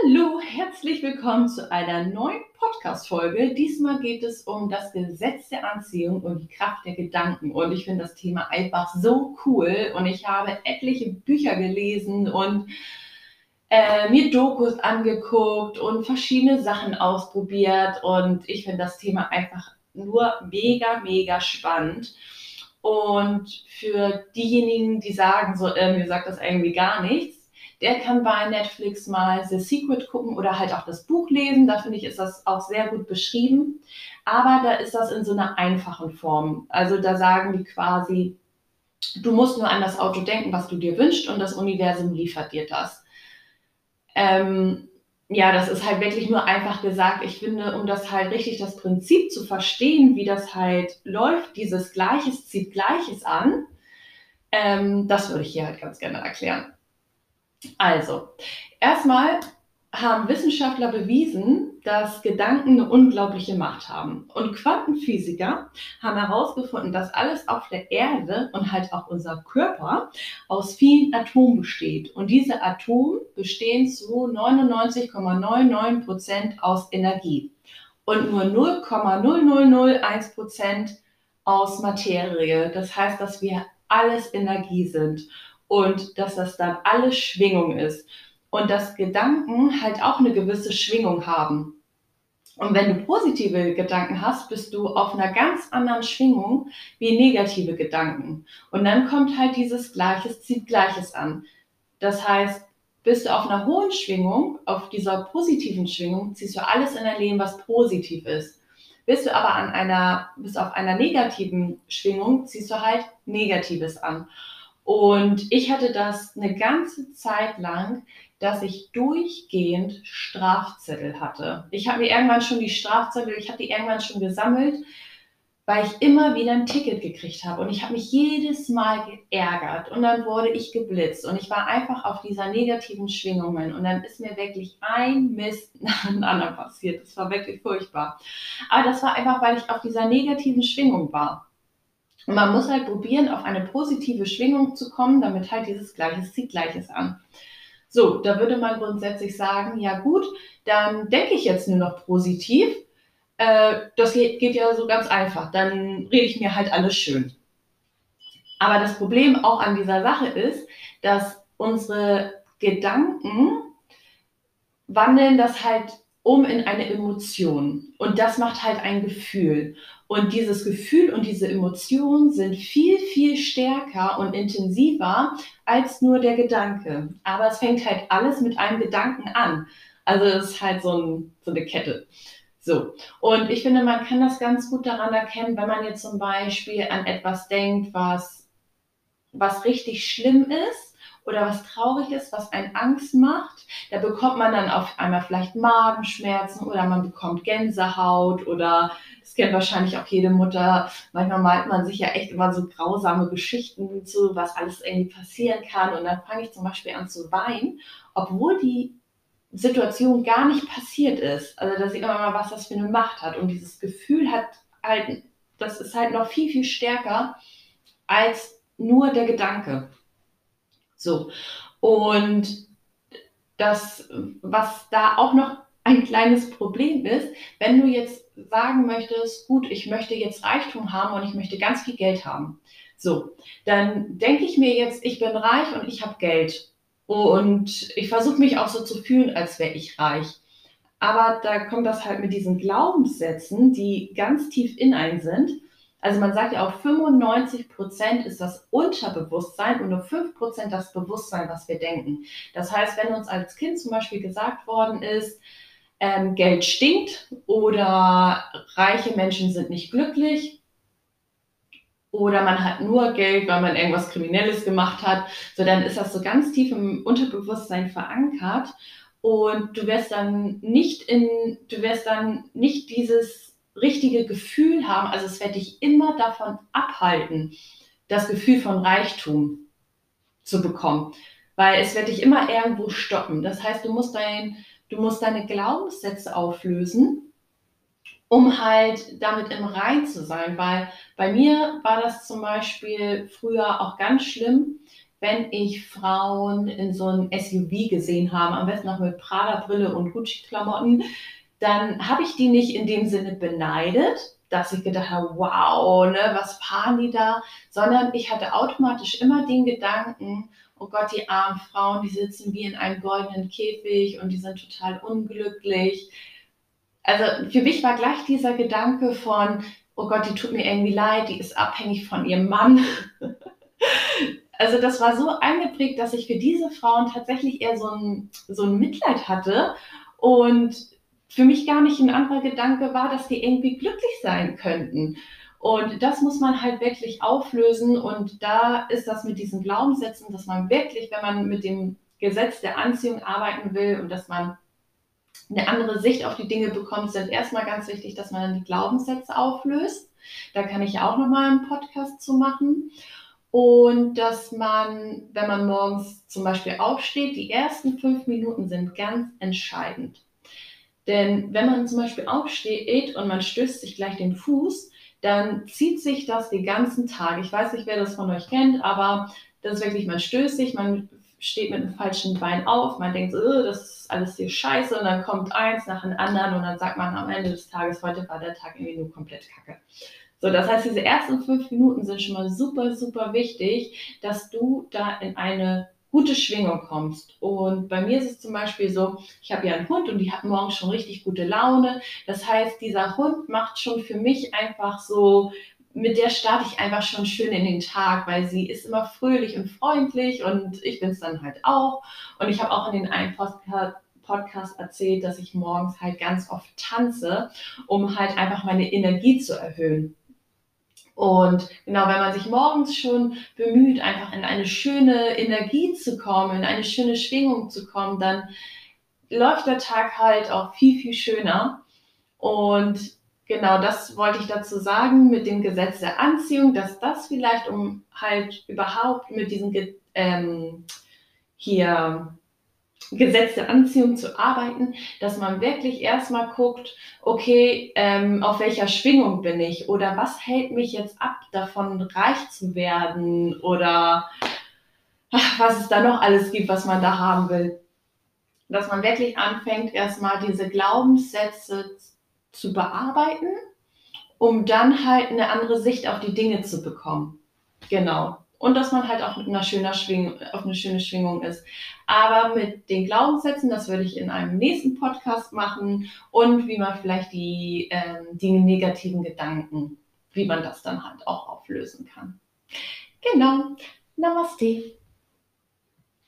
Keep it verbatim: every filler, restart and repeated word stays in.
Hallo, herzlich willkommen zu einer neuen Podcast-Folge. Diesmal geht es um das Gesetz der Anziehung und die Kraft der Gedanken. Und ich finde das Thema einfach so cool. Und ich habe etliche Bücher gelesen und äh, mir Dokus angeguckt und verschiedene Sachen ausprobiert. Und ich finde das Thema einfach nur mega, mega spannend. Und für diejenigen, die sagen, so, äh, mir sagt das irgendwie gar nichts, der kann bei Netflix mal The Secret gucken oder halt auch das Buch lesen. Da finde ich, ist das auch sehr gut beschrieben. Aber da ist das in so einer einfachen Form. Also da sagen die quasi, du musst nur an das Auto denken, was du dir wünschst, und das Universum liefert dir das. Ähm, ja, das ist halt wirklich nur einfach gesagt. Ich finde, um das halt richtig, das Prinzip zu verstehen, wie das halt läuft, dieses Gleiches zieht Gleiches an, ähm, das würde ich hier halt ganz gerne erklären. Also, erstmal haben Wissenschaftler bewiesen, dass Gedanken eine unglaubliche Macht haben. Und Quantenphysiker haben herausgefunden, dass alles auf der Erde und halt auch unser Körper aus vielen Atomen besteht. Und diese Atome bestehen zu neunundneunzig Komma neunundneunzig Prozent aus Energie und nur null Komma null null null eins Prozent aus Materie. Das heißt, dass wir alles Energie sind und dass das dann alles Schwingung ist. Und dass Gedanken halt auch eine gewisse Schwingung haben. Und wenn du positive Gedanken hast, bist du auf einer ganz anderen Schwingung wie negative Gedanken. Und dann kommt halt dieses Gleiches zieht Gleiches an. Das heißt, bist du auf einer hohen Schwingung, auf dieser positiven Schwingung, ziehst du alles in dein Leben, was positiv ist. Bist du aber an einer, bist auf einer negativen Schwingung, ziehst du halt Negatives an. Und ich hatte das eine ganze Zeit lang, dass ich durchgehend Strafzettel hatte. Ich habe mir irgendwann schon die Strafzettel, ich habe die irgendwann schon gesammelt, weil ich immer wieder ein Ticket gekriegt habe. Und ich habe mich jedes Mal geärgert und dann wurde ich geblitzt. Und ich war einfach auf dieser negativen Schwingungen. Und dann ist mir wirklich ein Mist nach dem anderen passiert. Das war wirklich furchtbar. Aber das war einfach, weil ich auf dieser negativen Schwingung war. Und man muss halt probieren, auf eine positive Schwingung zu kommen, damit halt dieses Gleiches zieht Gleiches an. So, da würde man grundsätzlich sagen, ja gut, dann denke ich jetzt nur noch positiv. Äh, das geht, geht ja so ganz einfach. Dann rede ich mir halt alles schön. Aber das Problem auch an dieser Sache ist, dass unsere Gedanken wandeln das halt um in eine Emotion. Und das macht halt ein Gefühl. Und dieses Gefühl und diese Emotion sind viel, viel stärker und intensiver als nur der Gedanke. Aber es fängt halt alles mit einem Gedanken an. Also es ist halt so, ein, so eine Kette. So. Und ich finde, man kann das ganz gut daran erkennen, wenn man jetzt zum Beispiel an etwas denkt, was, was richtig schlimm ist oder was traurig ist, was einen Angst macht. Da bekommt man dann auf einmal vielleicht Magenschmerzen oder man bekommt Gänsehaut oder das kennt wahrscheinlich auch jede Mutter. Manchmal malt man sich ja echt immer so grausame Geschichten zu, was alles irgendwie passieren kann. Und dann fange ich zum Beispiel an zu weinen, obwohl die Situation gar nicht passiert ist. Also da sieht man mal, was das für eine Macht hat. Und dieses Gefühl hat halt, das ist halt noch viel, viel stärker als nur der Gedanke. So. Und das, was da auch noch ein kleines Problem ist, wenn du jetzt sagen möchtest, gut, ich möchte jetzt Reichtum haben und ich möchte ganz viel Geld haben. So, dann denke ich mir jetzt, ich bin reich und ich habe Geld. Und ich versuche mich auch so zu fühlen, als wäre ich reich. Aber da kommt das halt mit diesen Glaubenssätzen, die ganz tief in einem sind. Also man sagt ja auch, fünfundneunzig Prozent ist das Unterbewusstsein und nur fünf Prozent das Bewusstsein, was wir denken. Das heißt, wenn uns als Kind zum Beispiel gesagt worden ist, ähm, Geld stinkt oder reiche Menschen sind nicht glücklich oder man hat nur Geld, weil man irgendwas Kriminelles gemacht hat, so dann ist das so ganz tief im Unterbewusstsein verankert und du wirst dann nicht in, du wirst dann nicht dieses richtige Gefühl haben, also es wird dich immer davon abhalten, das Gefühl von Reichtum zu bekommen, weil es wird dich immer irgendwo stoppen. Das heißt, du musst, dein, du musst deine Glaubenssätze auflösen, um halt damit im Rein zu sein, weil bei mir war das zum Beispiel früher auch ganz schlimm, wenn ich Frauen in so einem S U V gesehen habe, am besten noch mit Prada-Brille und Gucci-Klamotten, dann habe ich die nicht in dem Sinne beneidet, dass ich gedacht habe, wow, ne, was fahren die da, sondern ich hatte automatisch immer den Gedanken, oh Gott, die armen Frauen, die sitzen wie in einem goldenen Käfig und die sind total unglücklich. Also für mich war gleich dieser Gedanke von, oh Gott, die tut mir irgendwie leid, die ist abhängig von ihrem Mann. Also das war so eingeprägt, dass ich für diese Frauen tatsächlich eher so ein, so ein Mitleid hatte und für mich gar nicht ein anderer Gedanke war, dass die irgendwie glücklich sein könnten. Und das muss man halt wirklich auflösen. Und da ist das mit diesen Glaubenssätzen, dass man wirklich, wenn man mit dem Gesetz der Anziehung arbeiten will und dass man eine andere Sicht auf die Dinge bekommt, sind erstmal ganz wichtig, dass man dann die Glaubenssätze auflöst. Da kann ich ja auch nochmal einen Podcast zu machen. Und dass man, wenn man morgens zum Beispiel aufsteht, die ersten fünf Minuten sind ganz entscheidend. Denn wenn man zum Beispiel aufsteht und man stößt sich gleich den Fuß, dann zieht sich das den ganzen Tag. Ich weiß nicht, wer das von euch kennt, aber das ist wirklich, man stößt sich, man steht mit dem falschen Bein auf, man denkt, oh, das ist alles hier scheiße und dann kommt eins nach dem anderen und dann sagt man am Ende des Tages, heute war der Tag irgendwie nur komplett kacke. So, das heißt, diese ersten fünf Minuten sind schon mal super, super wichtig, dass du da in eine gute Schwingung kommst. Und bei mir ist es zum Beispiel so, ich habe ja einen Hund und die hat morgens schon richtig gute Laune. Das heißt, dieser Hund macht schon für mich einfach so, mit der starte ich einfach schon schön in den Tag, weil sie ist immer fröhlich und freundlich und ich bin es dann halt auch. Und ich habe auch in den einen Podcast Podcast erzählt, dass ich morgens halt ganz oft tanze, um halt einfach meine Energie zu erhöhen. Und genau, wenn man sich morgens schon bemüht, einfach in eine schöne Energie zu kommen, in eine schöne Schwingung zu kommen, dann läuft der Tag halt auch viel, viel schöner. Und genau das wollte ich dazu sagen mit dem Gesetz der Anziehung, dass das vielleicht, um halt überhaupt mit diesem ähm, hier Gesetz der Anziehung zu arbeiten, dass man wirklich erstmal guckt, okay, ähm, auf welcher Schwingung bin ich oder was hält mich jetzt ab, davon reich zu werden oder ach, was es da noch alles gibt, was man da haben will. Dass man wirklich anfängt, erstmal diese Glaubenssätze zu bearbeiten, um dann halt eine andere Sicht auf die Dinge zu bekommen. Genau. Und dass man halt auch mit einer schönen Schwingung, auf eine schöne Schwingung ist. Aber mit den Glaubenssätzen, das würde ich in einem nächsten Podcast machen und wie man vielleicht die, ähm, die negativen Gedanken, wie man das dann halt auch auflösen kann. Genau. Namaste.